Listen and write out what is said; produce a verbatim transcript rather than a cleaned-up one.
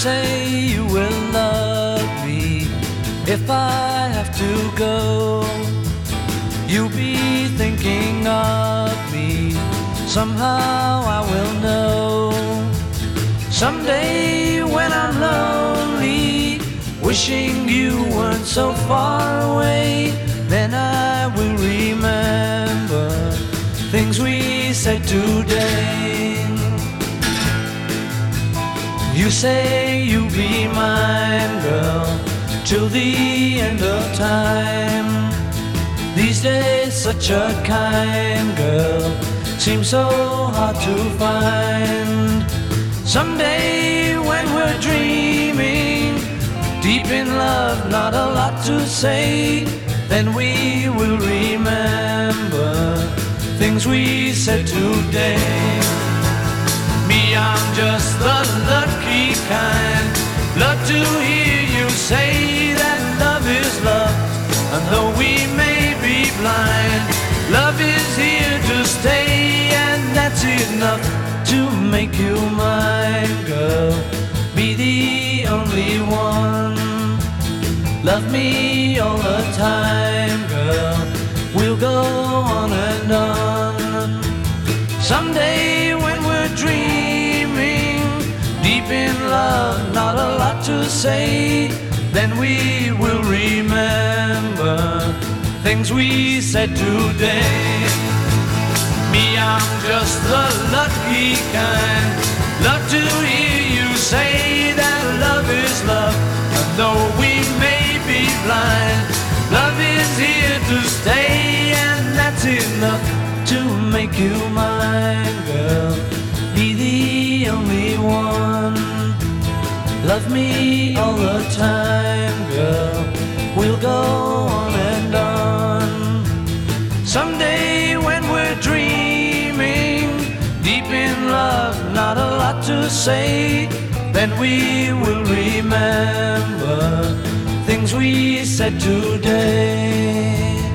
say you will love me if I have to go. You'll be thinking of me, somehow I will know. Someday when I'm lonely, wishing you weren't so far away, then I will remember things we said today. You say you'll be mine, girl, till the end of time. These days such a kind girl seems so hard to find. Someday when we're dreaming, deep in love, not a lot to say, then we will remember things we said today. Me, I'm just the lucky kind. Love to hear you say that love is love. And though we may be blind, love is here to stay, and that's enough to make you mine, girl. Be the only one. Love me all the time, girl. We'll go on and on. Someday when we're dreaming, deep in love, not a lot to say, then we will remember things we said today. Me, I'm just the lucky kind. Love to hear you say that love is love. And though we may be blind, love is here to stay, and that's enough to make you mine, girl. Be the only one. Love me all the time, girl. We'll go on and on. Someday when we're dreaming, deep in love, not a lot to say, then we will remember things we said today.